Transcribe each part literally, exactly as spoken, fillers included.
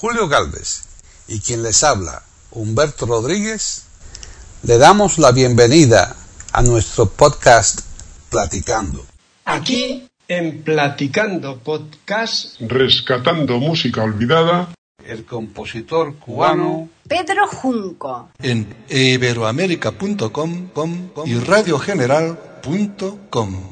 Julio Galvez y quien les habla, Humberto Rodríguez, le damos la bienvenida a nuestro podcast Platicando. Aquí en Platicando Podcast, rescatando música olvidada, el compositor cubano Pedro Junco en iberoamerica punto com y radio general punto com.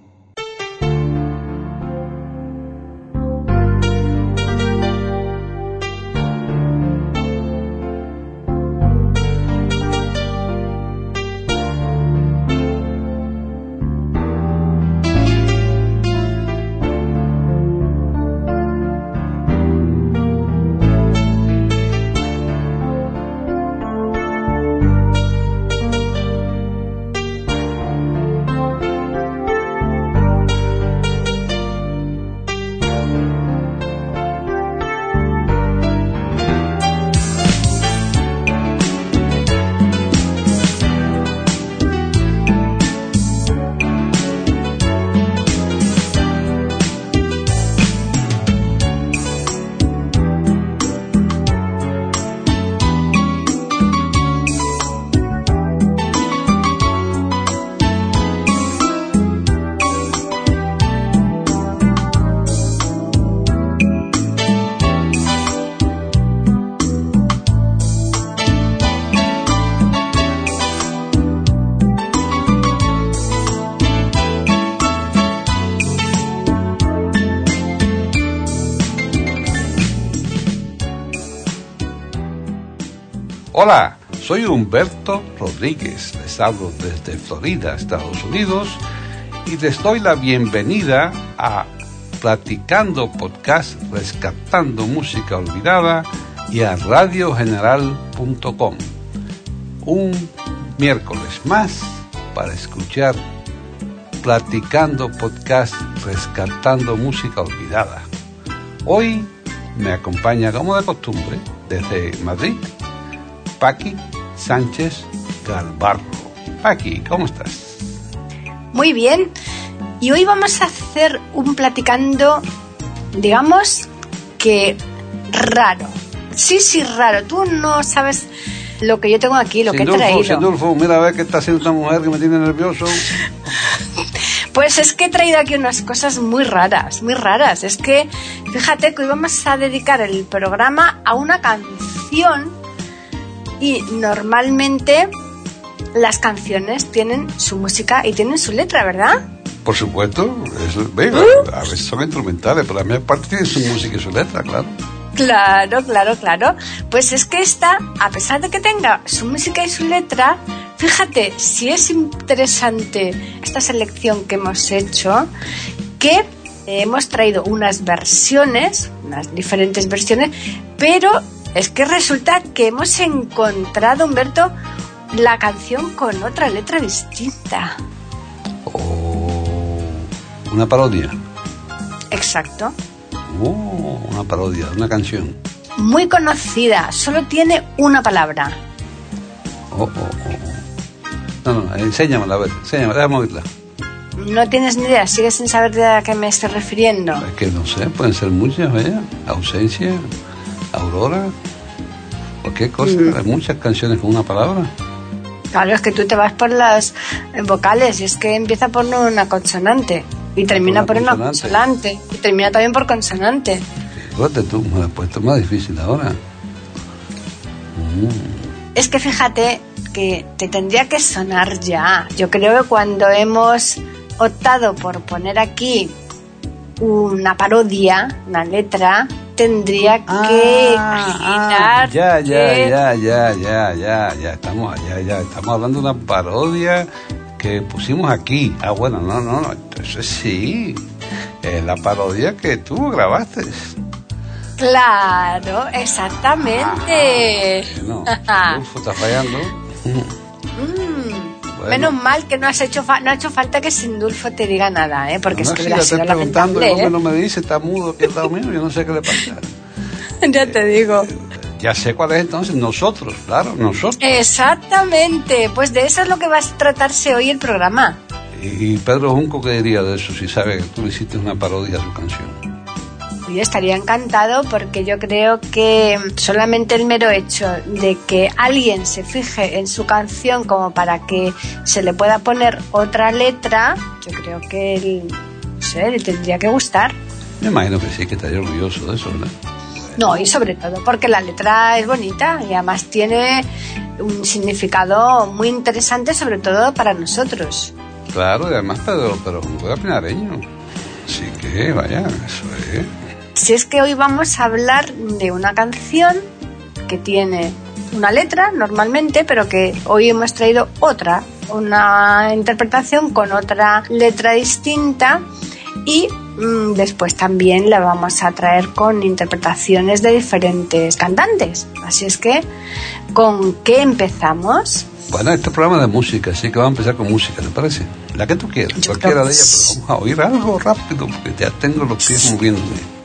Hola, soy Humberto Rodríguez, les hablo desde Florida, Estados Unidos, y les doy la bienvenida a Platicando Podcast, rescatando música olvidada, y a radio general punto com. Un miércoles más para escuchar Platicando Podcast, rescatando música olvidada. Hoy me acompaña, como de costumbre, desde Madrid, Paqui Sánchez Galvarro. Paqui, ¿cómo estás? Muy bien. Y hoy vamos a hacer un platicando, digamos que raro. Sí, sí, raro. Tú no sabes lo que yo tengo aquí, lo Sindulfo, que he traído. Sindulfo, mira a ver qué está haciendo esta mujer que me tiene nervioso. Pues es que he traído aquí unas cosas muy raras, muy raras. Es que, fíjate que hoy vamos a dedicar el programa a una canción. Y normalmente las canciones tienen su música y tienen su letra, ¿verdad? Por supuesto, es, venga, ¿Mm? a veces son instrumentales, pero la mayor parte tiene su música y su letra, claro. Claro, claro, claro. Pues es que esta, a pesar de que tenga su música y su letra, fíjate si es interesante esta selección que hemos hecho, que hemos traído unas versiones, unas diferentes versiones, pero es que resulta que hemos encontrado, Humberto, la canción con otra letra distinta. Oh, una parodia. Exacto. Oh, una parodia, una canción. Muy conocida, solo tiene una palabra. Oh, oh, oh. No, no, enséñamela, a ver, enséñamela, déjame oírla. No tienes ni idea, sigues sin saber de a qué me estoy refiriendo. Es que no sé, pueden ser muchas, ¿eh? Ausencia, Aurora, cualquier cosa. Mm. Hay muchas canciones con una palabra. Claro, es que tú te vas por las vocales y es que empieza por una consonante y termina por una, por una consonante y termina también por consonante. Fíjate tú, me lo has puesto más difícil ahora. Mm. Es que fíjate que te tendría que sonar ya. Yo creo que cuando hemos optado por poner aquí una parodia, una letra, tendría que ah, ah, ya, ya, que... ya, ya, ya, ya, ya, estamos, ya, ya, estamos hablando de una parodia que pusimos aquí. Ah, bueno, no, no, no, entonces sí, es la parodia que tú grabaste. Claro, exactamente. Ah, bueno, Uf, está fallando. Mm, bueno. Menos mal que no has hecho fa- no ha hecho falta que Sindulfo te diga nada, ¿eh? Porque no, es que si hubiera sido lamentable, ¿eh? ¿eh? No me dice, está mudo aquí al lado mío, yo no sé qué le pasa. Ya te digo. Ya sé cuál es entonces, nosotros, claro, nosotros. Exactamente, pues de eso es lo que va a tratarse hoy el programa. ¿Y Pedro Junco qué diría de eso si sabe que tú le hiciste una parodia a su canción? Yo estaría encantado, porque yo creo que solamente el mero hecho de que alguien se fije en su canción como para que se le pueda poner otra letra, yo creo que él, no sé, le tendría que gustar. Me imagino que sí, que estaría orgulloso de eso, ¿verdad? No, y sobre todo porque la letra es bonita y además tiene un significado muy interesante, sobre todo para nosotros. Claro, y además pero, pero un poco pinareño. Así que, vaya, eso es. Si es que hoy vamos a hablar de una canción que tiene una letra normalmente, pero que hoy hemos traído otra, una interpretación con otra letra distinta, y mmm, después también la vamos a traer con interpretaciones de diferentes cantantes. Así es que, ¿con qué empezamos? Bueno, este programa de música, así que vamos a empezar con música, ¿te parece? La que tú quieras, Yo cualquiera de que ellas, pero vamos a oír algo rápido, porque ya tengo los pies moviéndome.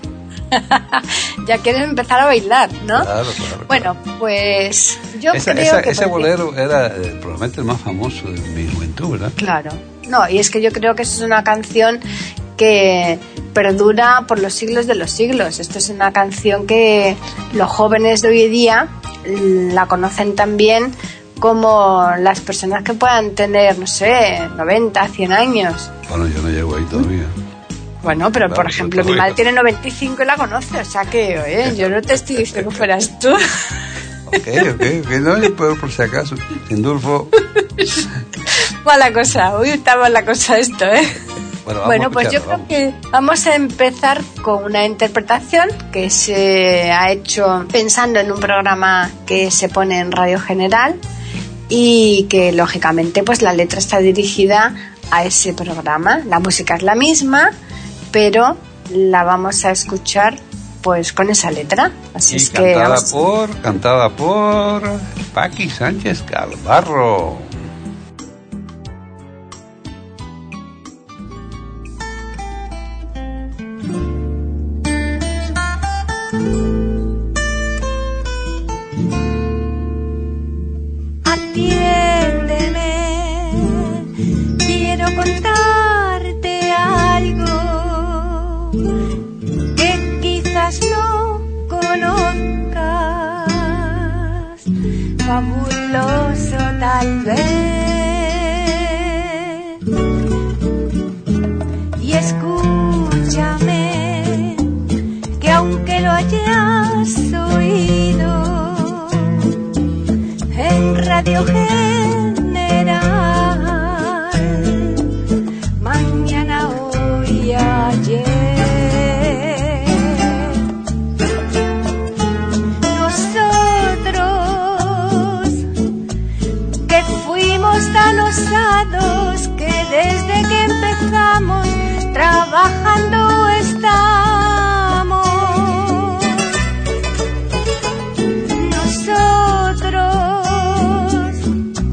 Ya quieres empezar a bailar, ¿no? Claro, claro. Bueno, claro. pues yo esa, creo esa, que... Ese bolero era eh, probablemente el más famoso de mi juventud, ¿verdad? Claro. No, y es que yo creo que eso es una canción que perdura por los siglos de los siglos. Esto es una canción que los jóvenes de hoy en día la conocen también como las personas que puedan tener, no sé, noventa, cien años. Bueno, yo no llego ahí todavía. Bueno, pero Claro, por ejemplo, mi todavía. madre tiene noventa y cinco y la conoce, o sea que, oye, yo no te estoy diciendo que fueras tú. Ok, ok, ok, no, yo puedo por si acaso, Sindulfo. Mala cosa, uy, está mala cosa esto, ¿eh? Bueno, vamos Bueno, a pues yo escucharlo, creo vamos. que vamos a empezar con una interpretación que se ha hecho pensando en un programa que se pone en Radio General y que lógicamente pues la letra está dirigida a ese programa. La música es la misma, pero la vamos a escuchar pues con esa letra. Así Y es que cantada vamos- por, cantada por Paqui Sánchez Calvarro. Atiéndeme, quiero contarte algo que quizás no conozcas, fabuloso tal vez, y escúchame, que aunque lo hayas oído en Radio General, mañana, hoy y ayer, nosotros que fuimos tan osados que desde que empezamos trabajando estamos. Nosotros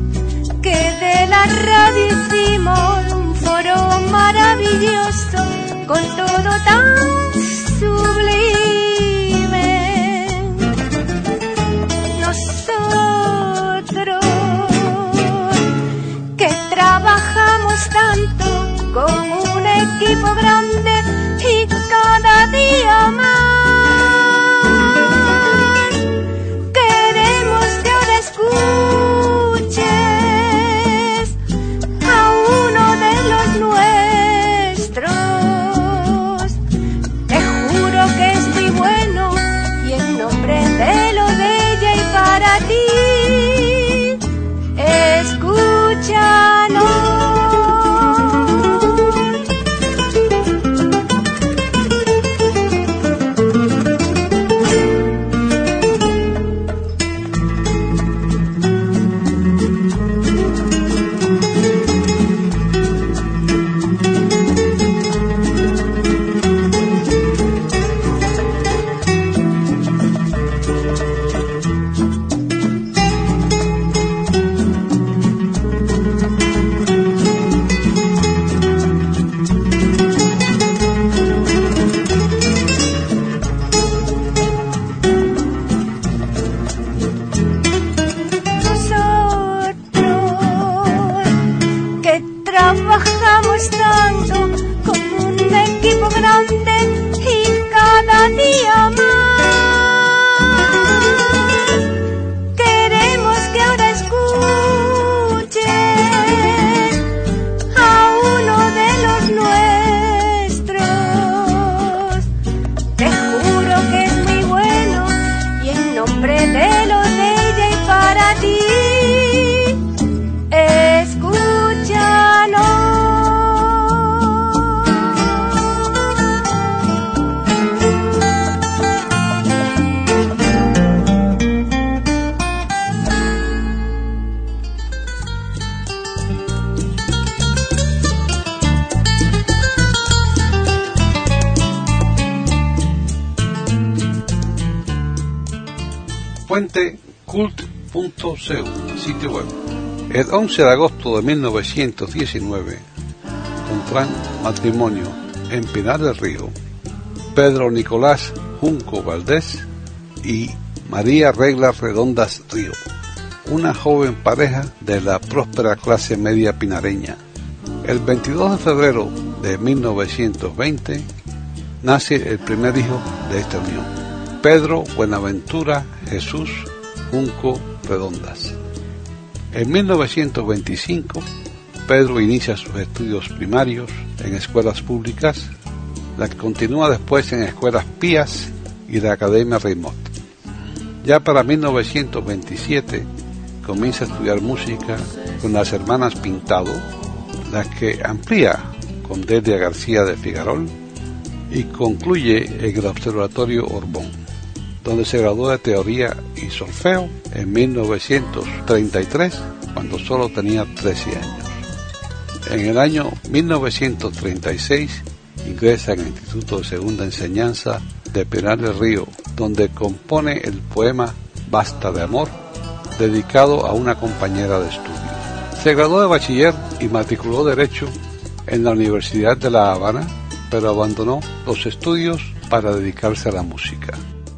Fuente cult punto c u, sitio web. El once de agosto de mil novecientos diecinueve contraen matrimonio en Pinar del Río Pedro Nicolás Junco Valdés y María Regla Redondas Río, una joven pareja de la próspera clase media pinareña. El veintidós de febrero de mil novecientos veinte nace el primer hijo de esta unión, Pedro Buenaventura Jesús Junco Redondas. En mil novecientos veinticinco, Pedro inicia sus estudios primarios en escuelas públicas, la que continúa después en escuelas pías y la Academia Raymond. Ya para mil novecientos veintisiete comienza a estudiar música con las hermanas Pintado, las que amplía con Delia García de Figarol y concluye en el Observatorio Orbón, donde se graduó de teoría y solfeo en mil novecientos treinta y tres, cuando solo tenía trece años. En el año mil novecientos treinta y seis ingresa en el Instituto de Segunda Enseñanza de Pinar del Río, donde compone el poema Basta de Amor, dedicado a una compañera de estudio. Se graduó de bachiller y matriculó Derecho en la Universidad de La Habana, pero abandonó los estudios para dedicarse a la música.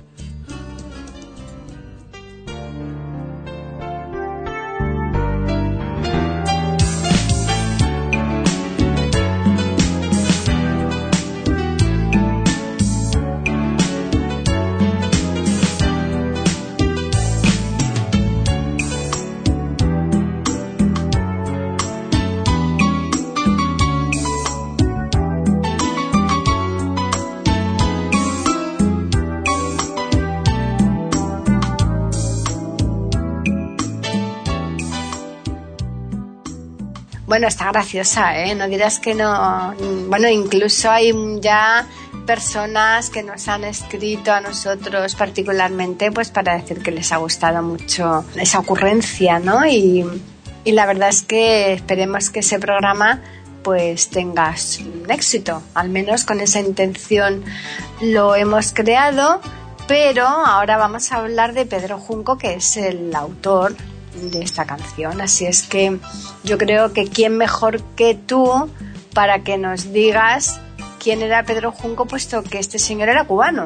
Bueno, está graciosa, ¿eh? No dirás que no. Bueno, incluso hay ya personas que nos han escrito a nosotros particularmente, pues para decir que les ha gustado mucho esa ocurrencia, ¿no? Y, y la verdad es que esperemos que ese programa pues tenga un éxito, al menos con esa intención lo hemos creado, pero ahora vamos a hablar de Pedro Junco, que es el autor de esta canción, así es que yo creo que quién mejor que tú para que nos digas quién era Pedro Junco, puesto que este señor era cubano.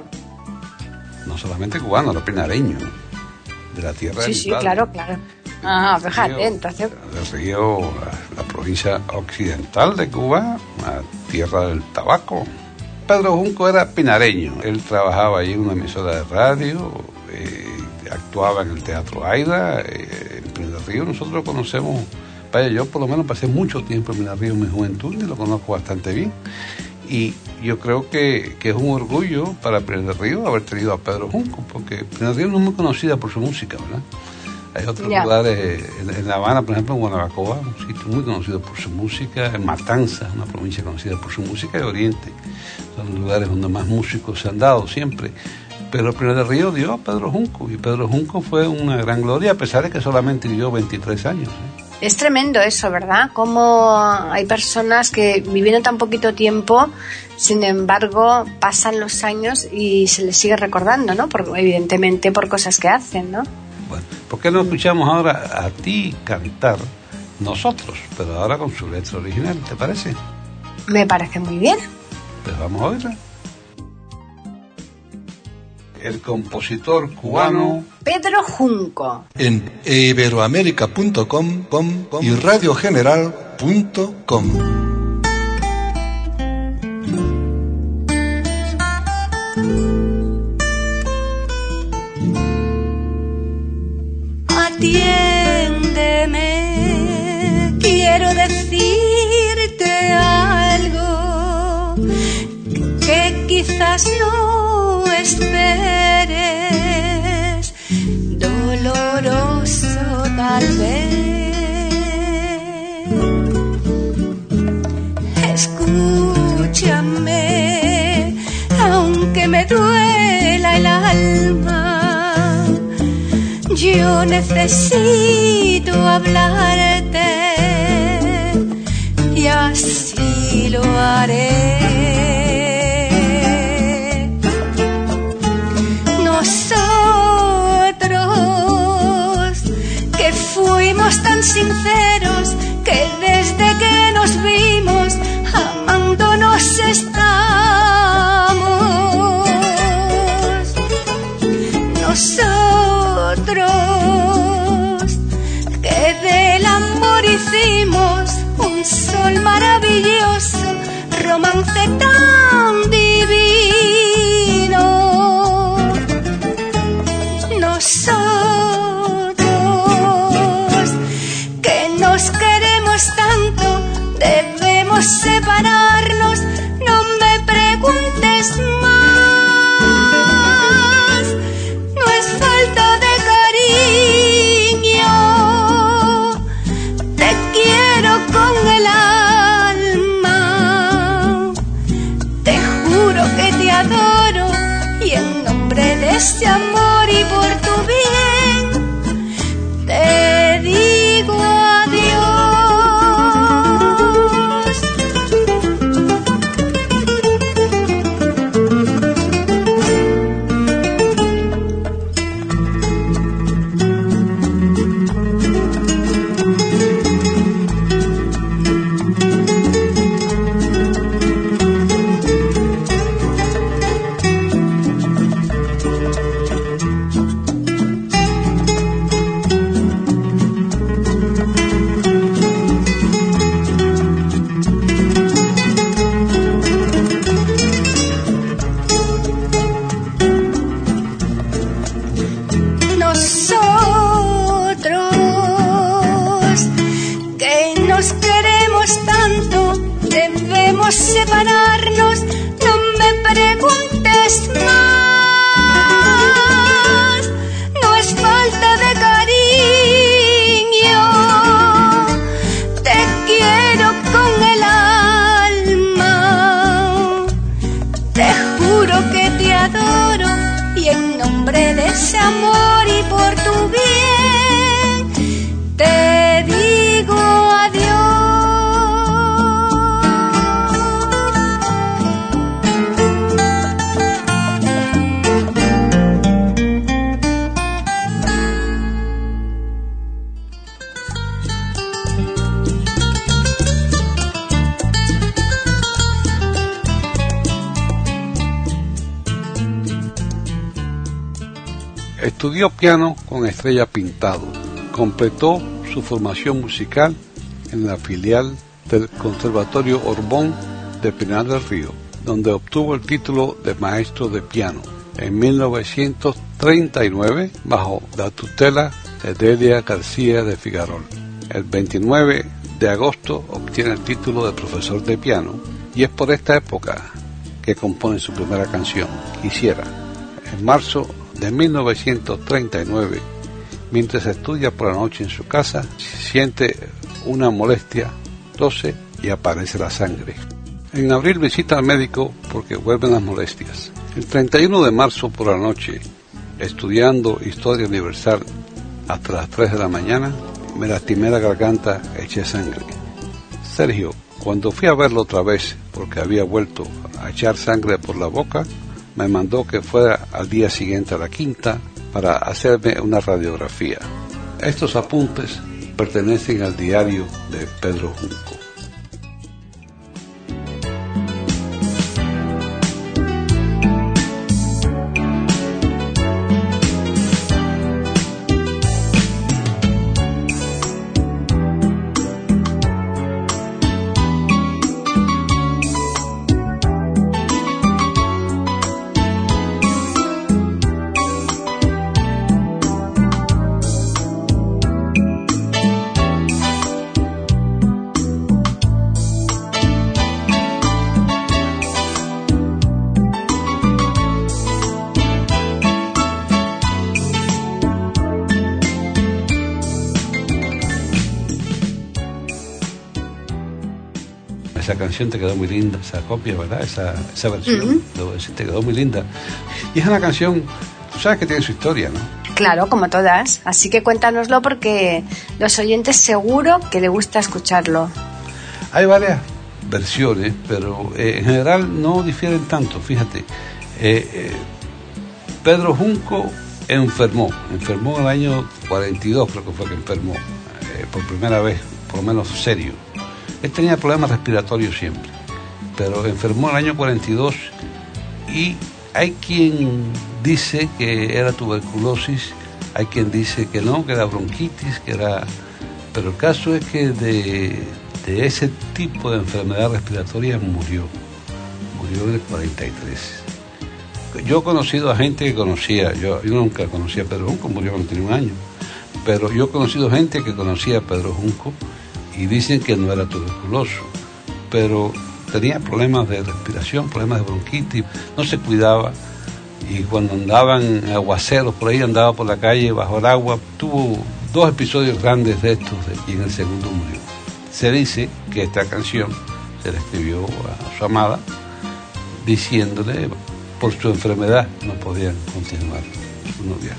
No solamente cubano, era pinareño, de la tierra sí, del sí, padre. claro, claro. Ah, fíjate, río, entonces... Del río, la, la provincia occidental de Cuba, la tierra del tabaco. Pedro Junco era pinareño, él trabajaba allí en una emisora de radio, eh, actuaba en el Teatro Aida, eh, en Pinar del Río. Nosotros lo conocemos, vaya, yo por lo menos pasé mucho tiempo en Pinar del Río en mi juventud y lo conozco bastante bien. Y yo creo que, que es un orgullo para Pinar del Río haber tenido a Pedro Junco, porque Pinar del Río no es muy conocida por su música, ¿verdad? Hay otros yeah. lugares, en, en La Habana, por ejemplo, en Guanabacoa, un sitio muy conocido por su música, en Matanzas, una provincia conocida por su música, y Oriente, son lugares donde más músicos se han dado siempre. Pero Pinar del Río dio a Pedro Junco, y Pedro Junco fue una gran gloria, a pesar de que solamente vivió veintitrés años. ¿eh? Es tremendo eso, ¿verdad? Como hay personas que vivieron tan poquito tiempo, sin embargo, pasan los años y se les sigue recordando, ¿no? Por, evidentemente por cosas que hacen, ¿no? Bueno, ¿por qué no escuchamos ahora a ti cantar nosotros, pero ahora con su letra original, ¿te parece? Me parece muy bien. Pues vamos a oírla. El compositor cubano Pedro Junco. En iberoamerica punto com y radio general punto com. Atiéndeme, quiero decirte algo que quizás no esperes, doloroso tal vez. Escúchame, aunque me duela el alma, yo necesito hablarte y así lo haré. Nosotros romance tan divino. Nosotros, que nos queremos tanto, debemos separarnos, no me preguntes más. No es falta de cariño, te quiero con el alma, te juro que te adoro, y en nombre de este amor y por tu bien te digo adiós. Separarnos, no me preguntes más. No es falta de cariño, te quiero con el alma, te juro que te adoro, y en nombre de ese amor y por tu bien te digo adiós. Estudió piano con Estrella Pintado. Completó su formación musical en la filial del Conservatorio Orbón de Pinar del Río, donde obtuvo el título de maestro de piano en mil novecientos treinta y nueve bajo la tutela de Delia García de Figarol. El veintinueve de agosto obtiene el título de profesor de piano, y es por esta época que compone su primera canción, Quisiera. En marzo de mil novecientos treinta y nueve, mientras estudia por la noche en su casa, siente una molestia, tose y aparece la sangre. En abril visita al médico porque vuelven las molestias. El treinta y uno de marzo por la noche, estudiando Historia Universal hasta las tres de la mañana, me lastimé la garganta, eché sangre. Sergio, cuando fui a verlo otra vez porque había vuelto a echar sangre por la boca, me mandó que fuera al día siguiente a la Quinta para hacerme una radiografía. Estos apuntes pertenecen al diario de Pedro Junco. Esa canción te quedó muy linda, esa copia, ¿verdad? Esa, esa versión, uh-huh. Debo decir, te quedó muy linda. Y es una canción, tú sabes que tiene su historia, ¿no? Claro, como todas. Así que cuéntanoslo porque los oyentes seguro que les gusta escucharlo. Hay varias versiones, pero eh, en general no difieren tanto, fíjate. Eh, eh, Pedro Junco enfermó, enfermó en el año cuarenta y dos, creo que fue que enfermó, eh, por primera vez, por lo menos serio. Él tenía problemas respiratorios siempre, pero enfermó en el año cuarenta y dos y hay quien dice que era tuberculosis, hay quien dice que no, que era bronquitis, que era... Pero el caso es que de, de ese tipo de enfermedad respiratoria murió. murió en el cuarenta y tres. Yo he conocido a gente que conocía, yo, yo nunca conocí a Pedro Junco, murió cuando tenía un año, pero yo he conocido gente que conocía a Pedro Junco y dicen que no era tuberculoso, pero tenía problemas de respiración, problemas de bronquitis, no se cuidaba, y cuando andaban aguaceros por ahí, andaba por la calle bajo el agua, tuvo dos episodios grandes de estos y en el segundo murió. Se dice que esta canción se la escribió a su amada diciéndole por su enfermedad no podían continuar su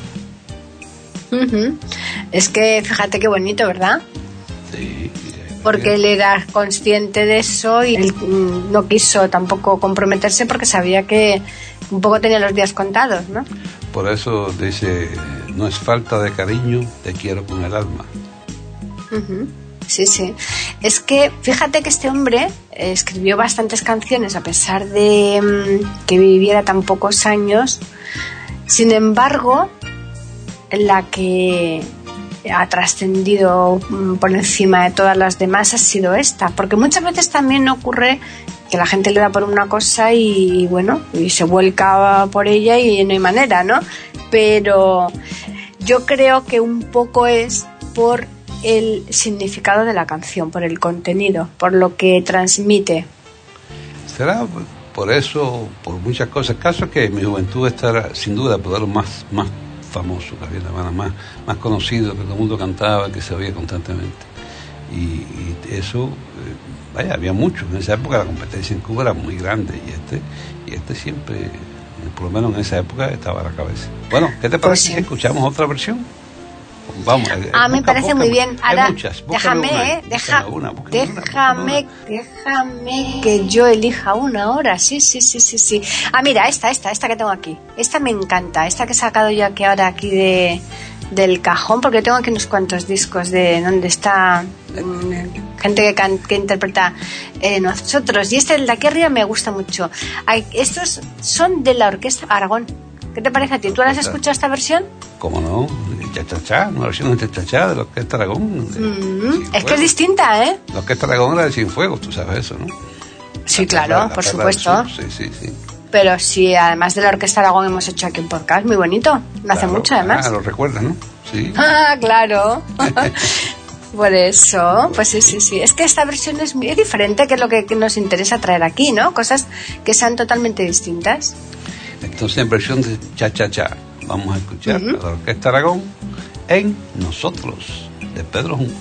noviazgo. Uh-huh. Es que fíjate qué bonito, ¿verdad? Sí. Porque él era consciente de eso y él no quiso tampoco comprometerse porque sabía que un poco tenía los días contados, ¿no? Por eso dice, no es falta de cariño, te quiero con el alma. Uh-huh. Sí, sí. Es que fíjate que este hombre eh, escribió bastantes canciones a pesar de um, que viviera tan pocos años. Sin embargo, la que ha trascendido um, por encima de todas las demás ha sido esta, porque muchas veces también ocurre que la gente le da por una cosa y, y bueno, y se vuelca por ella y no hay manera, ¿no? Pero yo creo que un poco es por el significado de la canción, por el contenido, por lo que transmite. Será por eso, por muchas cosas. El caso es que en mi juventud esta era sin duda por lo más, más famoso que había en La Habana, más, más conocido, que todo el mundo cantaba, que se oía constantemente. Y, y eso, eh, vaya, había mucho. En esa época la competencia en Cuba era muy grande y este, y este siempre, por lo menos en esa época, estaba a la cabeza. Bueno, ¿qué te parece si pues sí. escuchamos otra versión? Vamos, ah, me parece busca, muy bien. Ahora, muchas, déjame, una, eh, deja, una, déjame, una. déjame que yo elija una ahora. Sí, sí, sí, sí, sí. Ah, mira, esta, esta, esta que tengo aquí. Esta me encanta. Esta que he sacado yo aquí ahora aquí de del cajón, porque tengo aquí unos cuantos discos de donde está um, gente que, can, que interpreta eh, nosotros. Y este, el de aquí arriba, me gusta mucho. Hay, estos son de la Orquesta Aragón. ¿Qué te parece a ti? ¿Tú la has escuchado esta versión? ¿Cómo no? Cha-cha-cha, una versión de cha-cha-cha de la Orquesta Aragón. De, mm, es que es distinta, ¿eh? La Orquesta Aragón era de Cienfuegos, tú sabes eso, ¿no? Sí, la claro, perla, por la supuesto. Sí, sí, sí. Pero sí, además de la Orquesta Aragón hemos hecho aquí un podcast muy bonito. No claro, hace mucho, además. Ah, lo recuerdas, ¿no? Sí. Ah, claro. Por eso, pues sí, sí, sí. Es que esta versión es muy diferente, que es lo que nos interesa traer aquí, ¿no? Cosas que sean totalmente distintas. Entonces, en versión de cha-cha-cha, vamos a escuchar Uh-huh. a la Orquesta Aragón en Nosotros, de Pedro Junco.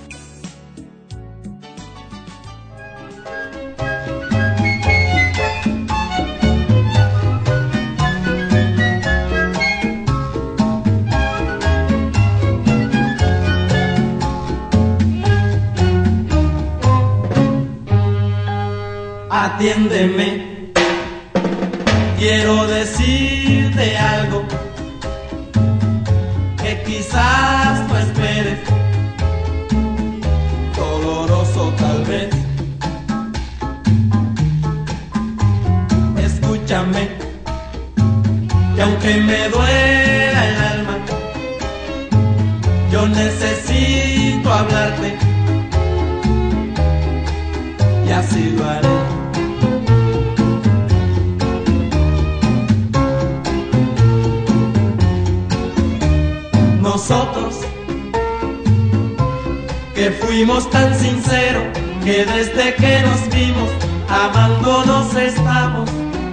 Atiéndeme, quiero decirte algo que quizás no esperes, doloroso tal vez. Escúchame, que aunque me duela el alma, yo necesito hablarte, y así lo haré. Nosotros, que fuimos tan sinceros, que desde que nos vimos, amándonos estamos.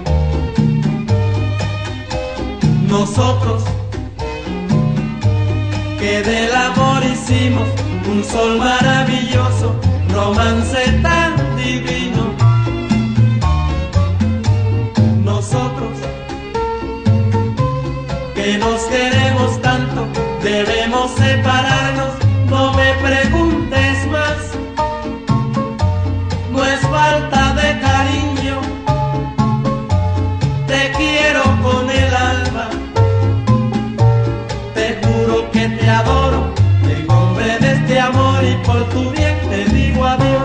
Nosotros, que del amor hicimos un sol maravilloso, romance tan divino. Nosotros, que nos queremos tanto, debemos separarnos, no me preguntes más. No es falta de cariño, te quiero con el alma. Te juro que te adoro, en nombre de este amor y por tu bien te digo adiós.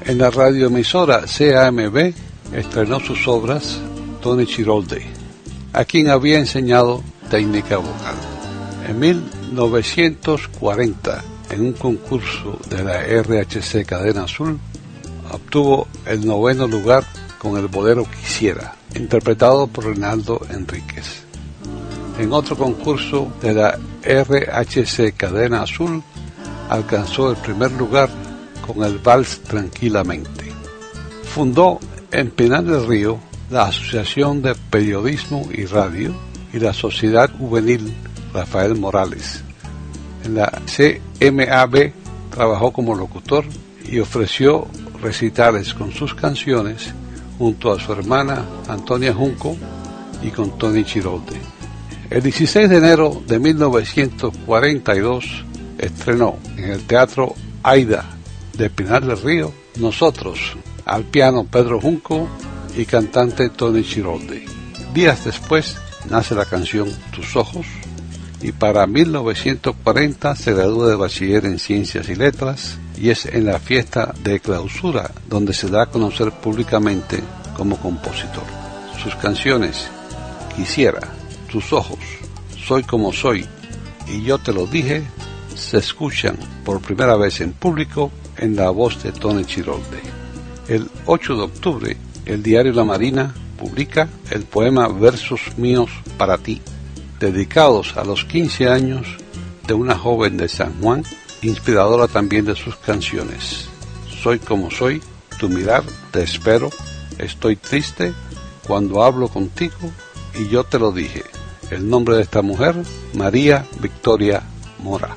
En la radioemisora C A M B estrenó sus obras Tony Chiroldi, a quien había enseñado técnica vocal. En mil novecientos cuarenta, en un concurso de la R H C Cadena Azul, obtuvo el noveno lugar con el bolero Quisiera, interpretado por Reinaldo Enríquez. En otro concurso de la R H C Cadena Azul, alcanzó el primer lugar con el vals Tranquilamente. Fundó en Pinar del Río la Asociación de Periodismo y Radio y la Sociedad Juvenil Rafael Morales. En la C M A B trabajó como locutor y ofreció recitales con sus canciones junto a su hermana Antonia Junco y con Tony Chiroldi. El dieciséis de enero de mil novecientos cuarenta y dos estrenó en el Teatro Aida de Pinar del Río Nosotros, al piano Pedro Junco y cantante Tony Chiroldi. Días después nace la canción Tus Ojos, y para mil novecientos cuarenta se gradúa de bachiller en Ciencias y Letras, y es en la fiesta de clausura donde se da a conocer públicamente como compositor. Sus canciones Quisiera, Tus Ojos, Soy como soy y Yo te lo dije se escuchan por primera vez en público en la voz de Tony Chiroldi. El ocho de octubre, el diario La Marina publica el poema Versos míos para ti, dedicados a los quince años de una joven de San Juan, inspiradora también de sus canciones. Soy como soy, tu mirar, te espero, estoy triste, cuando hablo contigo, y yo te lo dije. El nombre de esta mujer, María Victoria Mora.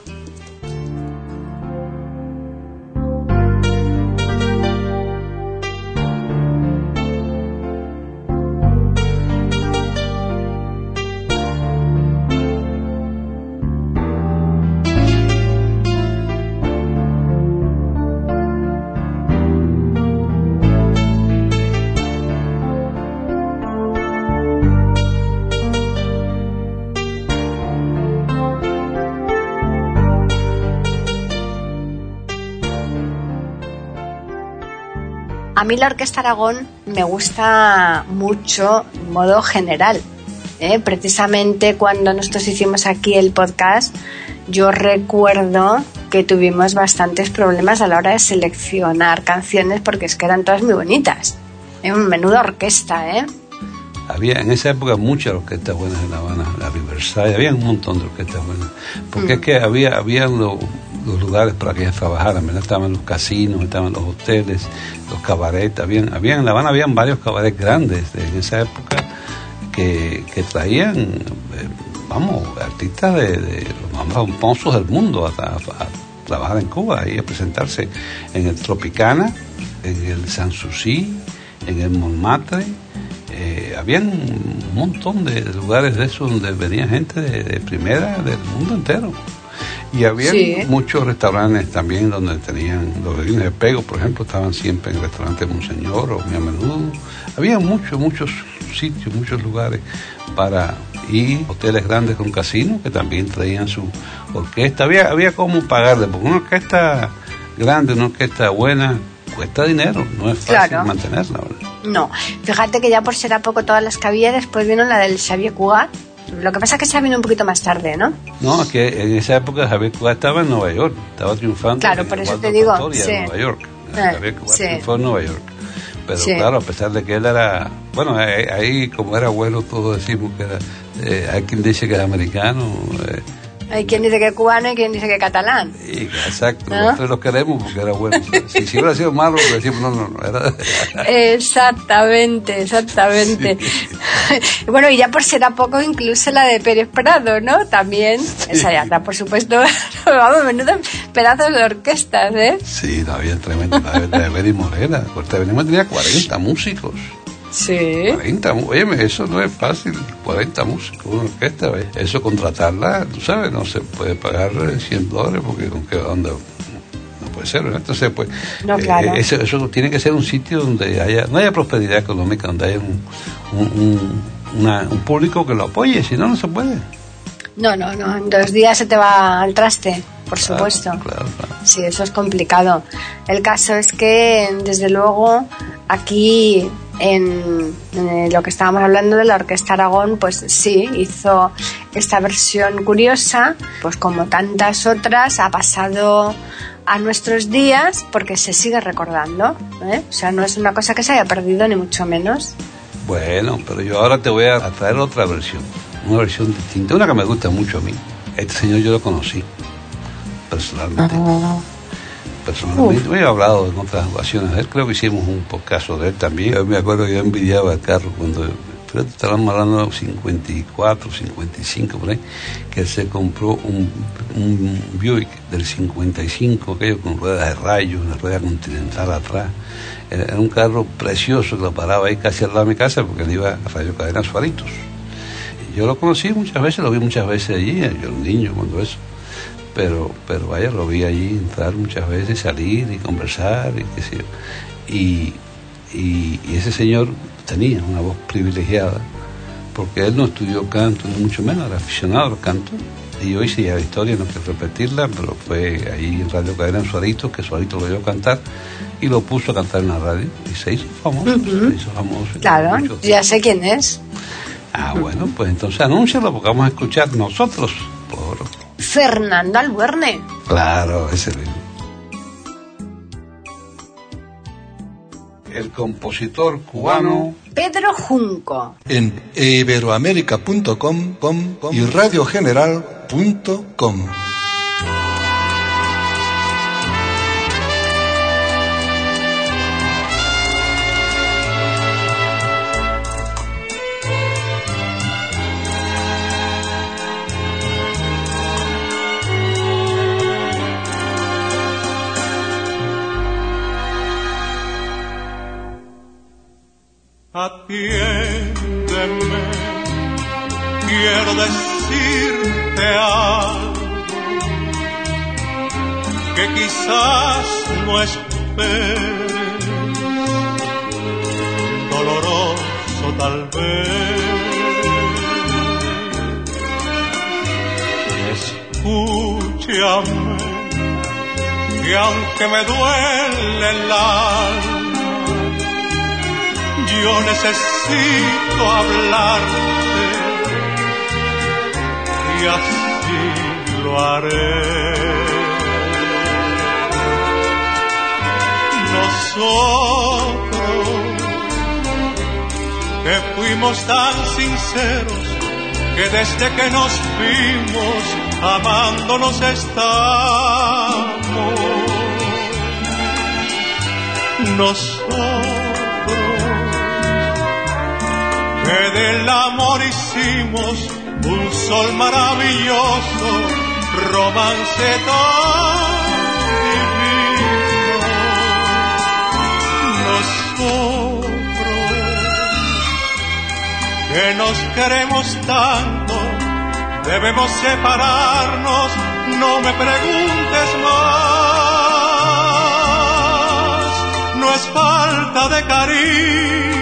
A mí la Orquesta Aragón me gusta mucho en modo general, ¿eh? Precisamente cuando nosotros hicimos aquí el podcast, yo recuerdo que tuvimos bastantes problemas a la hora de seleccionar canciones porque es que eran todas muy bonitas. Es un menuda orquesta, ¿eh? Había en esa época muchas orquestas buenas en La Habana, la Riverside, había un montón de orquestas buenas, porque mm. es que había, había los, los lugares para que ellas trabajaran, ¿verdad? Estaban los casinos, estaban los hoteles, los cabarets, habían, habían, en La Habana habían varios cabarets grandes de, en esa época que, que traían, eh, vamos, artistas de, de los más famosos del mundo a, a, a trabajar en Cuba y a presentarse en el Tropicana, en el Sanssouci, en el Montmartre. Eh, habían un montón de lugares de esos donde venía gente de, de primera del mundo entero, y había sí. muchos restaurantes también donde tenían los violines de Pego, por ejemplo, estaban siempre en el restaurante Monseñor o muy a menudo. Había muchos muchos sitios, muchos lugares para ir, hoteles grandes con casinos que también traían su orquesta. Había había cómo pagarle, porque una orquesta grande, una orquesta buena cuesta dinero, no es fácil claro. mantenerla, ¿verdad? No, fíjate que ya por ser a poco todas las que había, después vino la del Xavier Cugat. Lo que pasa es que esa vino un poquito más tarde, ¿no? No, es que en esa época Xavier Cugat estaba en Nueva York, estaba triunfando. Claro, por eso te digo, sí. en Nueva York. Eh, Xavier Cugat sí. triunfó en Nueva York. Pero sí. claro, a pesar de que él era, bueno, ahí, ahí como era abuelo todos decimos que era, eh, hay quien dice que es americano, eh, hay quien dice que es cubano y quien dice que es catalán. Y, exacto, ¿no? Nosotros lo queremos porque era bueno. Si, si hubiera sido malo, le decimos no, no, no. Era... Exactamente, exactamente. Sí. Bueno, y ya por ser a poco, incluso la de Pérez Prado, ¿no? También, sí. esa ya está, por supuesto, vamos, menudos pedazos de orquestas, ¿eh? Sí, no, había tremendo. La de Benny Morena, porque Benny Morena tenía cuarenta músicos. Sí. cuarenta, oye, eso no es fácil, cuarenta músicos, una orquesta, ¿ves? Eso contratarla, tú sabes, no se puede pagar cien dólares porque con qué onda no puede ser, ¿no? Entonces, pues, no, claro. eh, eso, eso tiene que ser un sitio donde haya, no haya prosperidad económica, donde haya un, un, un, una, un público que lo apoye, si no, no se puede. No, no, no, en dos días se te va al traste. por claro, supuesto. Claro, claro. Sí, eso es complicado. El caso es que, desde luego, aquí en, en lo que estábamos hablando de la Orquesta Aragón, pues sí, hizo esta versión curiosa, pues como tantas otras, ha pasado a nuestros días porque se sigue recordando, ¿eh? O sea, no es una cosa que se haya perdido ni mucho menos. Bueno, pero yo ahora te voy a traer otra versión, una versión distinta, una que me gusta mucho a mí. Este señor yo lo conocí personalmente. Uh-huh. Personalmente, uh. me he hablado en otras ocasiones de él, creo que hicimos un podcast de él también. Yo me acuerdo que yo envidiaba el carro cuando, pero estábamos hablando de cincuenta y cuatro, cincuenta y cinco por ahí, que él se compró un, un Buick del cincuenta y cinco, aquello con ruedas de rayos, una rueda continental atrás. Era un carro precioso que lo paraba ahí casi al lado de mi casa porque él iba a Radio Cadena Suaritos. Yo lo conocí muchas veces, lo vi muchas veces allí, yo era un niño cuando eso. Pero, pero vaya, lo vi allí entrar muchas veces, salir y conversar y qué sé yo. Y, y, y ese señor tenía una voz privilegiada, porque él no estudió canto, ni mucho menos, era aficionado al canto. Y hoy sí, la historia no quiero repetirla, pero fue ahí en Radio Cadena en Suaritos, que Suaritos lo oyó cantar y lo puso a cantar en la radio y se hizo famoso. Uh-huh. Se hizo famoso. Claro, ya sé quién es. Ah, bueno, pues entonces anúncialo porque vamos a escuchar nosotros por Fernando Albuerne. Claro, ese mismo. El compositor cubano Pedro Junco. En iberoamerica punto com y radio general punto com. Atiéndeme, quiero decirte algo que quizás no esperes, doloroso tal vez. Escúchame, que aunque me duele el alma, yo necesito hablarte y así lo haré. Nosotros que fuimos tan sinceros que desde que nos vimos amándonos estamos. Nosotros que del amor hicimos un sol maravilloso, romance tan divino. Nosotros que nos queremos tanto, debemos separarnos, no me preguntes más, no es falta de cariño.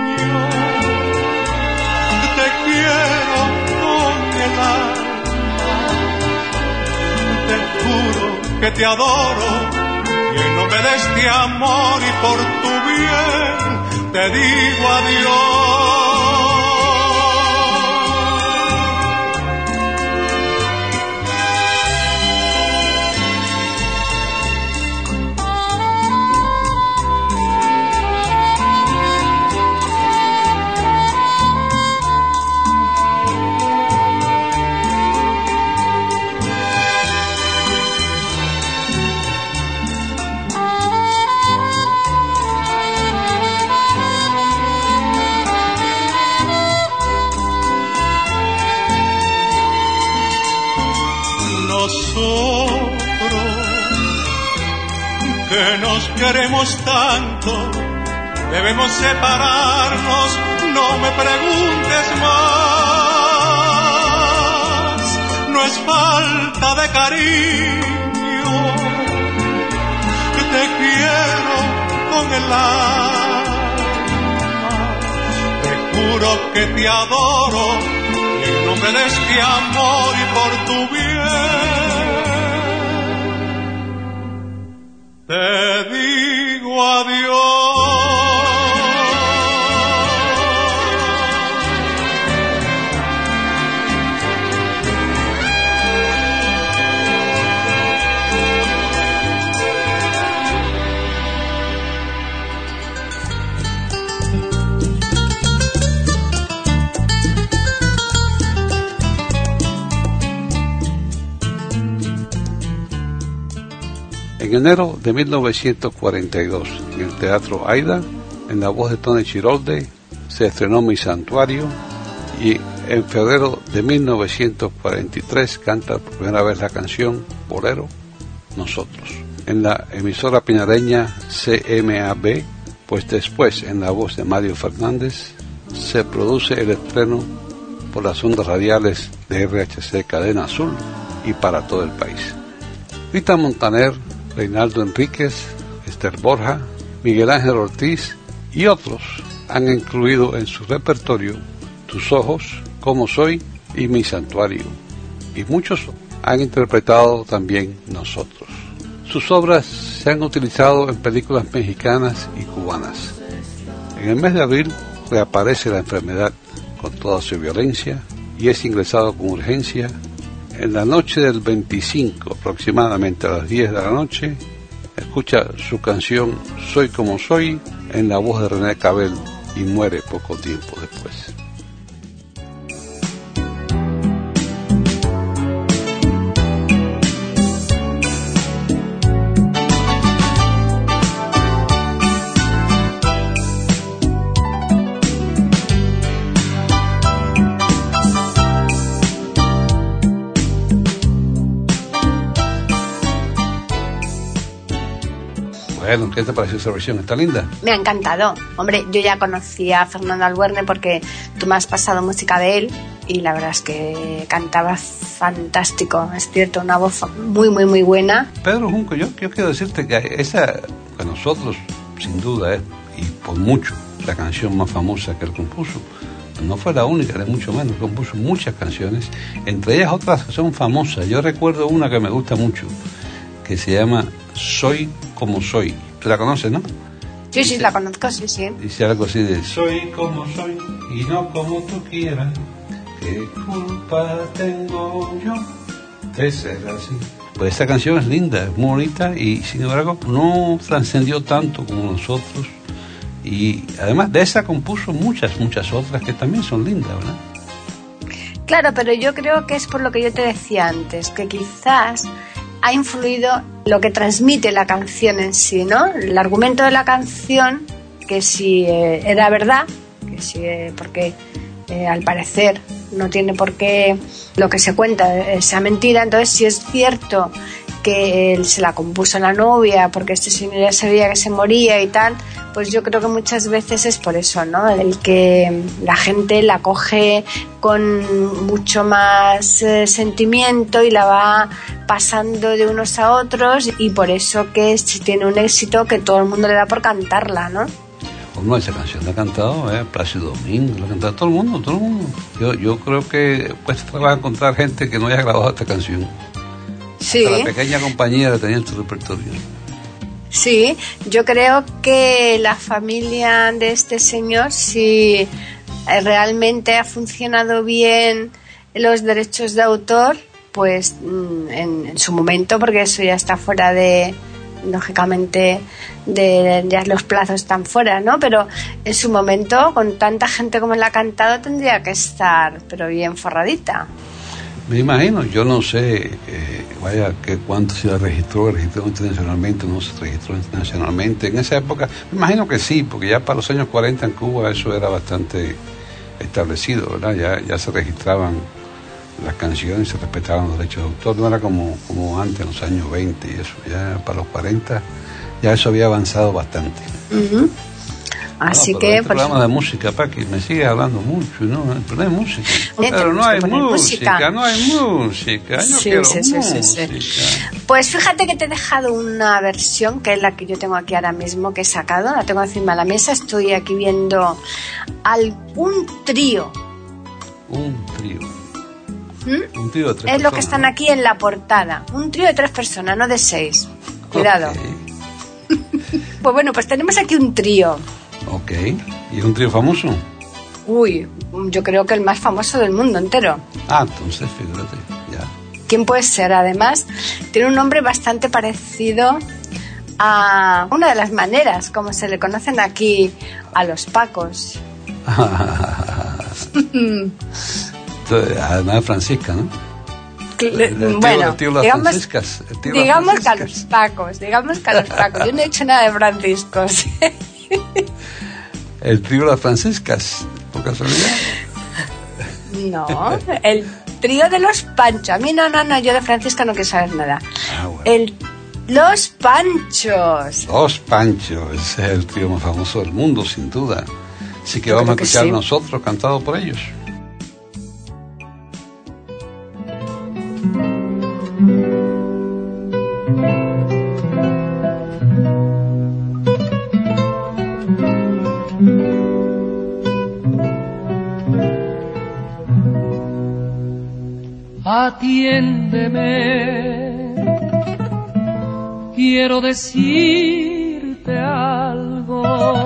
Quiero con el alma, te juro que te adoro y en nombre de este amor y por tu bien te digo adiós. Nosotros que nos queremos tanto, debemos separarnos, no me preguntes más, no es falta de cariño, te quiero con el alma, te juro que te adoro, en nombre de este amor y por tu bien te digo adiós. En enero de mil novecientos cuarenta y dos, en el Teatro Aida, en la voz de Tony Chirolde, se estrenó Mi Santuario, y en febrero de mil novecientos cuarenta y tres canta por primera vez la canción Bolero, Nosotros, en la emisora pinareña C M A B, pues después, en la voz de Mario Fernández, se produce el estreno por las ondas radiales de R H C Cadena Azul y para todo el país. Rita Montaner, Reinaldo Enríquez, Esther Borja, Miguel Ángel Ortiz y otros han incluido en su repertorio Tus Ojos, Como Soy y Mi Santuario, y muchos han interpretado también Nosotros. Sus obras se han utilizado en películas mexicanas y cubanas. En el mes de abril reaparece la enfermedad con toda su violencia y es ingresado con urgencia. En la noche del veinticinco, aproximadamente a las diez de la noche, escucha su canción Soy como soy en la voz de René Cabel y muere poco tiempo después. Bueno, ¿qué te pareció esa versión? ¿Está linda? Me ha encantado. Hombre, yo ya conocía a Fernando Albuerne porque tú me has pasado música de él y la verdad es que cantaba fantástico. Es cierto, una voz muy, muy, muy buena. Pedro Junco, yo, yo quiero decirte que esa, para nosotros, sin duda, es, y por mucho, la canción más famosa que él compuso. No fue la única, de mucho menos. Compuso muchas canciones, entre ellas otras que son famosas. Yo recuerdo una que me gusta mucho, que se llama Soy como soy. ¿Tú la conoces, no? Sí, sí, la conozco, sí, sí. Dice algo así de: soy como soy y no como tú quieras. ¿Qué culpa tengo yo de ser así? Pues esta canción es linda, es muy bonita y sin embargo no trascendió tanto como nosotros. Y además de esa compuso muchas, muchas otras que también son lindas, ¿verdad? Claro, pero yo creo que es por lo que yo te decía antes, que quizás ha influido lo que transmite la canción en sí, ¿no? El argumento de la canción, que si eh, era verdad, que si, eh, porque eh, al parecer no tiene por qué lo que se cuenta eh, sea mentira, entonces si es cierto que él se la compuso a la novia porque este señor ya sabía que se moría y tal, pues yo creo que muchas veces es por eso, ¿no? El que la gente la coge con mucho más eh, sentimiento y la va pasando de unos a otros, y por eso que si tiene un éxito que todo el mundo le da por cantarla, ¿no? Pues no, esa canción la ha cantado eh, Plácido Domingo, la ha cantado todo el mundo, todo el mundo. Yo, yo creo que pues vas a encontrar gente que no haya grabado esta canción. Sí. Hasta la pequeña compañía la tenía en su repertorio. Sí, yo creo que la familia de este señor, si realmente ha funcionado bien los derechos de autor, pues en, en su momento, porque eso ya está fuera de, lógicamente, de ya los plazos están fuera, ¿no? Pero en su momento, con tanta gente como la ha cantado, tendría que estar, pero bien forradita. Me imagino, yo no sé, eh, vaya, que cuánto se registró, registró internacionalmente, no se registró internacionalmente. En esa época, me imagino que sí, porque ya para los años cuarenta en Cuba eso era bastante establecido, ¿verdad? Ya, ya se registraban las canciones, se respetaban los derechos de autor, no era como, como antes, en los años veinte y eso. Ya para los cuarenta, ya eso había avanzado bastante. Uh-huh. Así no, que este por programa de música, para que me sigue hablando mucho, ¿no? Pero no hay música. Pero no hay música, música, no hay música. Yo sí, quiero sí, sí, música. Sí, sí. Pues fíjate que te he dejado una versión que es la que yo tengo aquí ahora mismo, que he sacado, la tengo encima de la mesa. Estoy aquí viendo algún trío. Un trío. ¿Mm? Un trío de tres es personas. lo que están aquí en la portada. Un trío de tres personas, no de seis. Cuidado. Okay. Pues bueno, pues tenemos aquí un trío. Ok, ¿y un trío famoso? Uy, yo creo que el más famoso del mundo entero. Ah, entonces, fíjate, ya. ¿Quién puede ser? Además, tiene un nombre bastante parecido a una de las maneras como se le conocen aquí a los Pacos. Además, Francisca, ¿no? El, el tío, bueno, el tío las digamos, Franciscas, el tío digamos las Franciscas. Que a los Pacos, digamos que a los Pacos. Yo no he hecho nada de Franciscos. ¿El trío Las Franciscas, por casualidad? No, el trío de los Panchos. A mí no, no, no, yo de Francisca no quiero saber nada. Ah, bueno. El Los Panchos. Los Panchos, ese es el trío más famoso del mundo, sin duda. Así que yo vamos a escuchar sí. nosotros, cantado por ellos. Atiéndeme, quiero decirte algo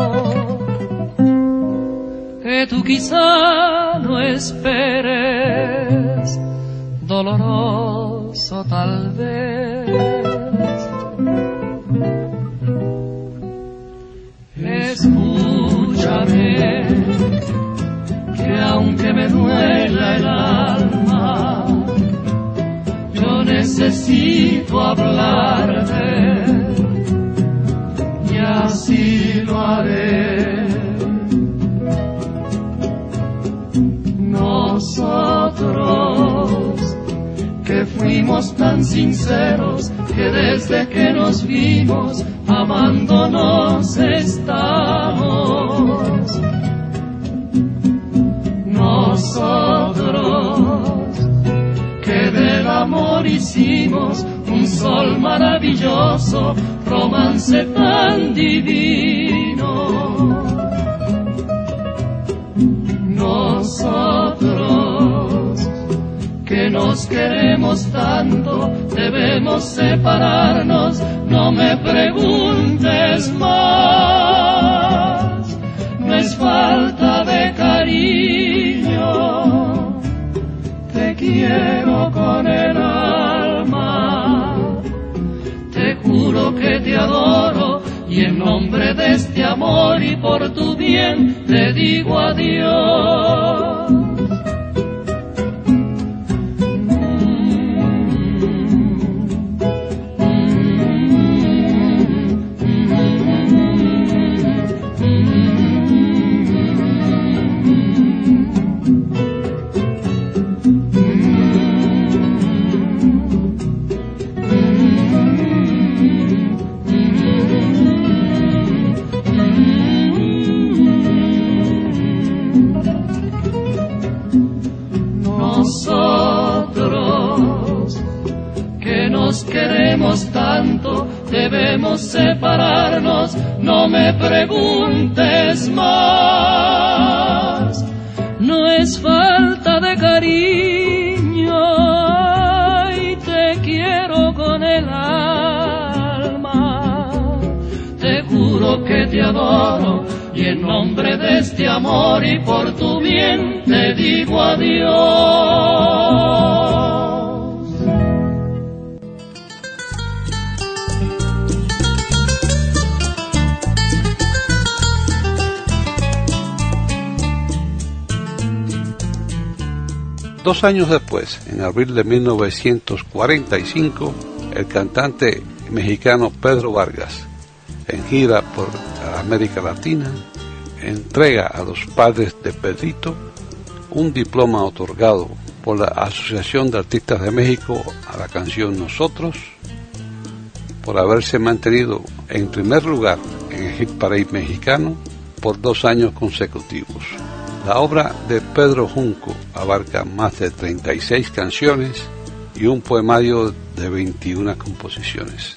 que tú quizá no esperes, doloroso tal vez. Escúchame, que aunque me duela el alma, yo necesito hablarte y así lo haré. Nosotros que fuimos tan sinceros que desde que nos vimos amándonos estamos. Nosotros que del amor hicimos un sol maravilloso, romance tan divino. Nosotros que nos queremos tanto, debemos separarnos, no me preguntes más, no es falta de cariño, te quiero con el alma, te juro que te adoro y en nombre de este amor y por tu bien te digo adiós. Tanto, debemos separarnos, no me preguntes más, no es falta de cariño, y te quiero con el alma, te juro que te adoro y en nombre de este amor y por tu bien te digo adiós. Dos años después, en abril de mil novecientos cuarenta y cinco, el cantante mexicano Pedro Vargas, en gira por América Latina, entrega a los padres de Pedrito un diploma otorgado por la Asociación de Artistas de México a la canción Nosotros, por haberse mantenido en primer lugar en el Hit Parade mexicano por dos años consecutivos. La obra de Pedro Junco abarca más de treinta y seis canciones y un poemario de veintiuna composiciones.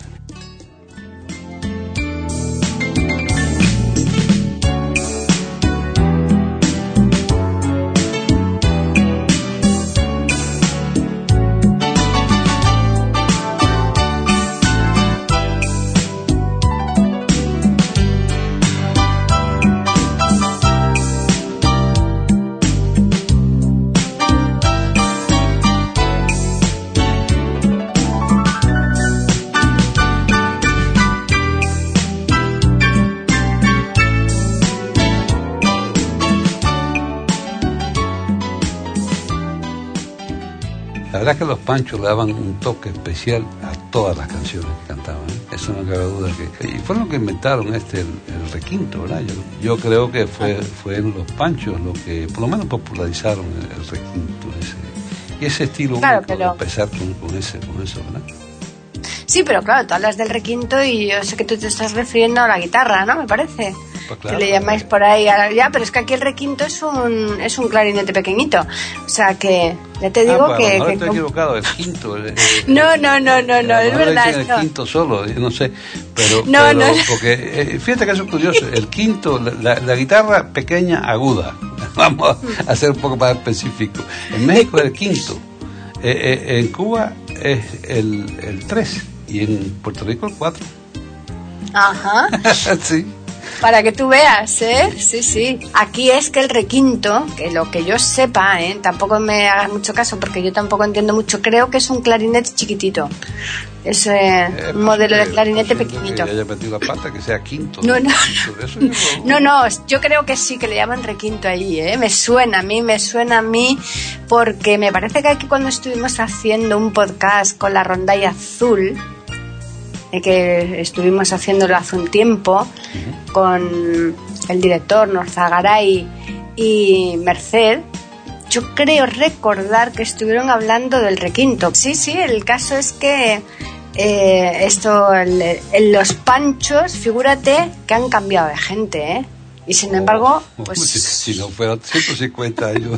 La verdad es que los Panchos le daban un toque especial a todas las canciones que cantaban, ¿eh? Eso no cabe duda que... Y fueron los que inventaron este, el, el requinto, ¿verdad? Yo, yo creo que fue fueron los Panchos los que por lo menos popularizaron el, el requinto ese. Y ese estilo claro, único pero... de empezar con, con, ese, con eso, ¿verdad? Sí, pero claro, tú hablas del requinto y yo sé que tú te estás refiriendo a la guitarra, ¿no? Me parece. Pues claro, que le llamáis por ahí a, ya, pero es que aquí el requinto es un es un clarinete pequeñito, o sea que ya te digo ah, que, no que estoy com... equivocado, el quinto el, el, no no no no no es verdad el no. quinto solo, no sé, pero, no, pero no. porque eh, fíjate que eso es curioso, el quinto, la, la, la guitarra pequeña aguda, vamos a ser un poco más específico. En México es el quinto, eh, eh, en Cuba es el el tres y en Puerto Rico el cuatro. Ajá. Sí. Para que tú veas, ¿eh? Sí, sí. Aquí es que el requinto, que lo que yo sepa, ¿eh? Tampoco me hagas mucho caso porque yo tampoco entiendo mucho, creo que es un clarinete chiquitito. Es eh, eh, un modelo de clarinete pequeñito. Que haya metido la pata, que sea quinto. No, no. Eso no, no, yo creo que sí, que le llaman requinto ahí, ¿eh? Me suena a mí, me suena a mí, porque me parece que aquí cuando estuvimos haciendo un podcast con la rondalla azul, que estuvimos haciéndolo hace un tiempo uh-huh. con el director Norzagaray y Merced, yo creo recordar que estuvieron hablando del requinto. Sí, sí, el caso es que eh, esto, el, el, los Panchos, figúrate que han cambiado de gente, ¿eh? Y sin embargo, pues... Si, si no fueran ciento cincuenta años...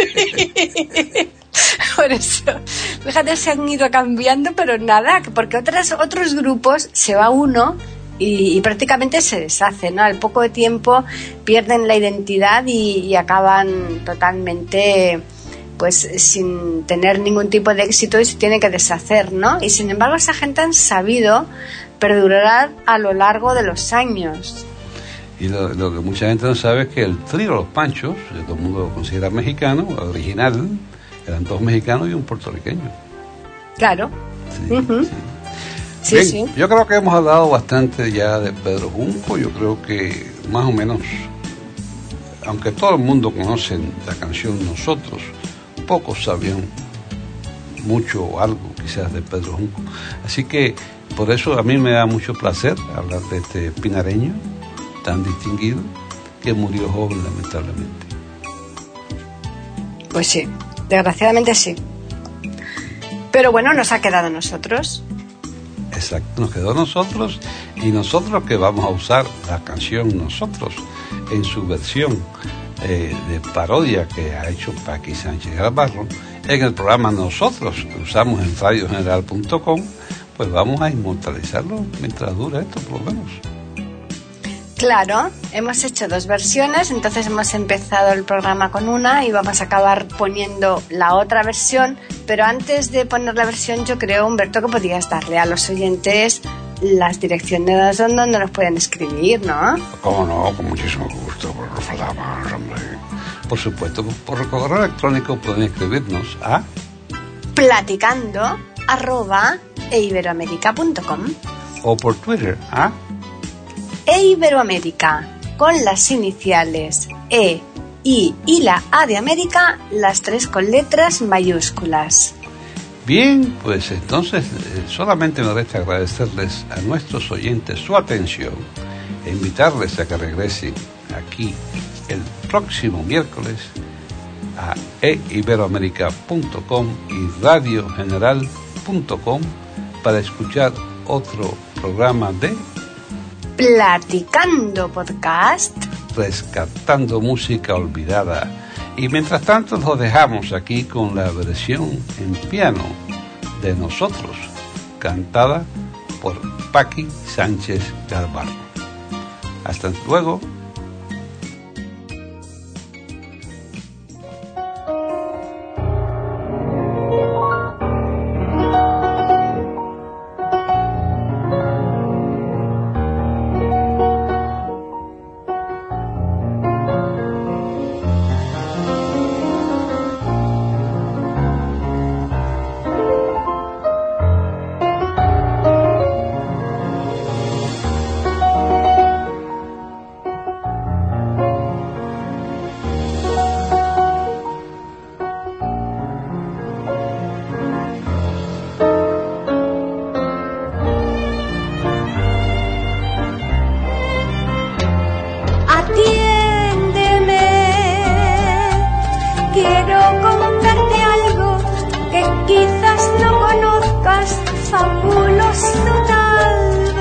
Por eso, fíjate, se han ido cambiando, pero nada, porque otras, otros grupos se va uno y, y prácticamente se deshace, ¿no? Al poco de tiempo pierden la identidad y, y acaban totalmente, pues, sin tener ningún tipo de éxito y se tienen que deshacer, ¿no? Y sin embargo, esa gente han sabido perdurar a lo largo de los años. Y lo, lo que mucha gente no sabe es que el trío Los Panchos, que todo el mundo lo considera mexicano, original, eran dos mexicanos y un puertorriqueño. Claro. Sí, uh-huh. sí. Sí, Bien, sí. Yo creo que hemos hablado bastante ya de Pedro Junco. Yo creo que más o menos, aunque todo el mundo conoce la canción Nosotros, pocos sabían mucho o algo quizás de Pedro Junco. Así que por eso a mí me da mucho placer hablar de este pinareño tan distinguido que murió joven lamentablemente. Pues sí. Desgraciadamente sí. Pero bueno, nos ha quedado a nosotros. Exacto, nos quedó a nosotros y nosotros que vamos a usar la canción Nosotros en su versión eh, de parodia que ha hecho Paqui Sánchez Galvarro en el programa Nosotros que usamos en radio general punto com, pues vamos a inmortalizarlo mientras dura esto por lo menos. Claro, hemos hecho dos versiones, entonces hemos empezado el programa con una y vamos a acabar poniendo la otra versión, pero antes de poner la versión yo creo, Humberto, que podrías darle a los oyentes las direcciones donde nos pueden escribir, ¿no? ¿Cómo no? Con muchísimo gusto, por los programas, hombre. Por supuesto, por correo electrónico pueden escribirnos a platicando arroba eiberoamerica punto com o por Twitter a E Iberoamérica, con las iniciales E, I y la A de América, las tres con letras mayúsculas. Bien, pues entonces eh, solamente me resta agradecerles a nuestros oyentes su atención e invitarles a que regresen aquí el próximo miércoles a e iberoamerica punto com y radio general punto com para escuchar otro programa de Platicando Podcast, rescatando música olvidada. Y mientras tanto los dejamos aquí con la versión en piano de Nosotros, cantada por Paqui Sánchez Galvarro. Hasta luego. quizás no conozcas fabuloso tal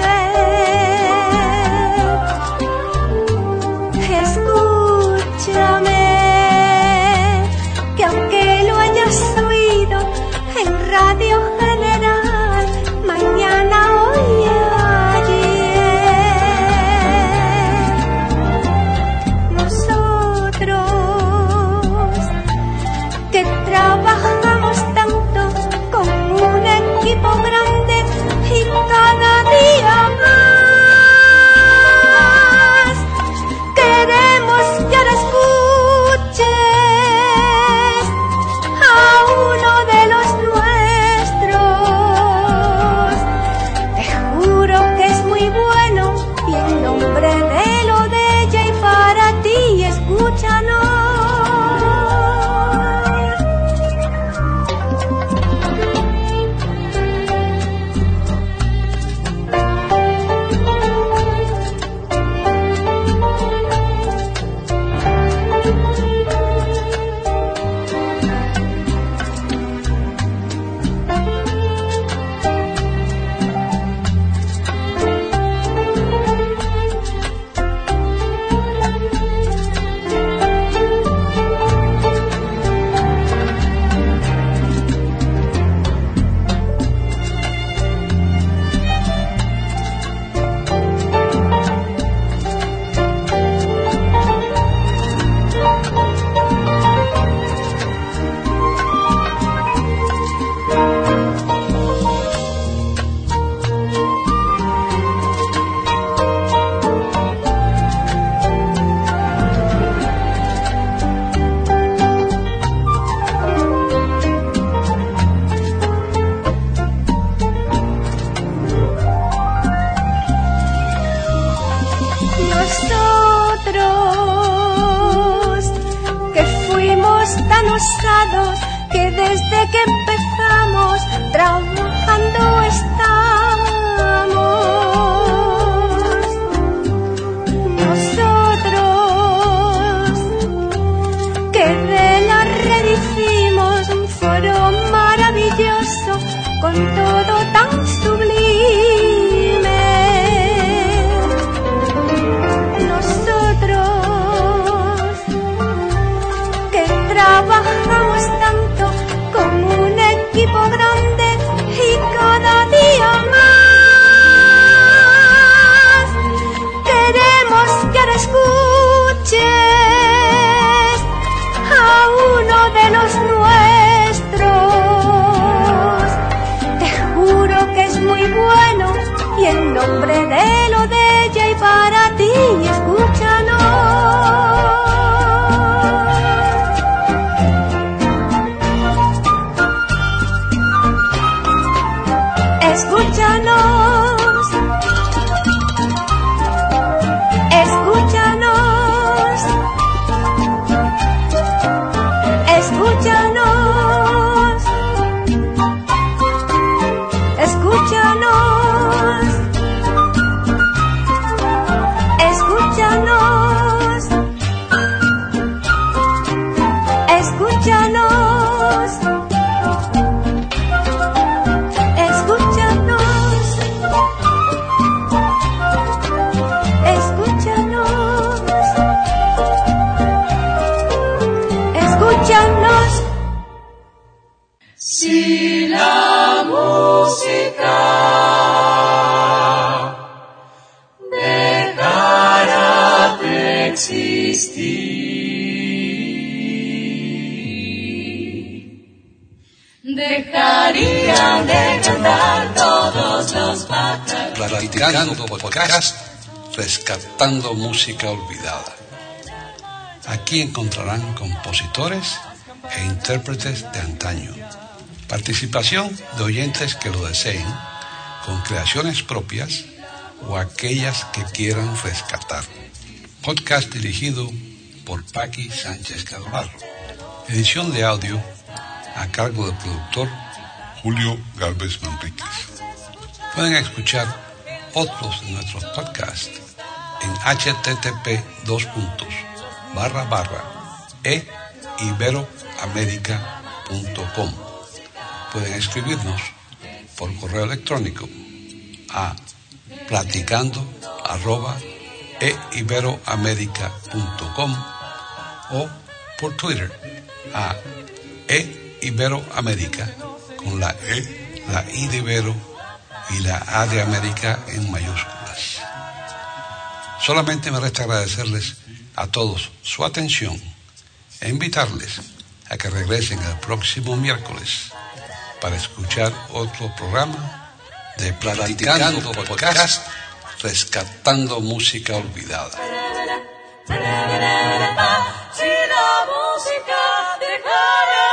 vez. Escúchame, que aunque lo hayas oído en Radio General, mañana, hoy y ayer, nosotros que trabajamos tanto con un equipo grande y cada día más, queremos que ahora escuches a uno de los nuestros. Te juro que es muy bueno y en nombre de lo de ella y para ti, escúchanos. Nosotros que fuimos tan osados que desde que empezamos trabajando estamos. Nosotros que de la red hicimos un foro maravilloso con todo tan sublime. Trabajamos tanto con un equipo grande y cada día más, queremos que ahora escuches a uno de los nuestros. Te juro que es muy bueno y en nombre de lo de ella y para ti, escúchanos. Escúchanos, escúchanos, escúchanos, escúchanos, escúchanos, escúchanos. Si la música dejara de existir, dejarían de cantar todos los pájaros. Platicando podcast, rescatando música olvidada. Aquí encontrarán compositores e intérpretes de antaño. Participación de oyentes que lo deseen, con creaciones propias o aquellas que quieran rescatar. Podcast dirigido por Paqui Sánchez Calvarro. Edición de audio a cargo del productor Julio Galvez Manríquez. Pueden escuchar otros de nuestros podcasts en h t t p dos puntos barra barra e iberoamerica punto com. pueden escribirnos por correo electrónico a platicando arroba eiberoamerica punto com o por Twitter a eiberoamerica con la E, la I de Ibero y la A de América en mayúsculas. Solamente me resta agradecerles a todos su atención e invitarles a que regresen el próximo miércoles para escuchar otro programa de Platicando Podcast, rescatando música olvidada. Si la música dejara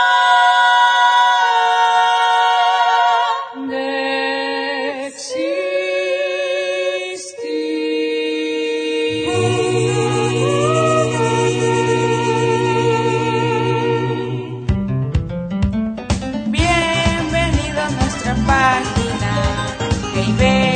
de existir. Bienvenido a nuestra página de Ibero.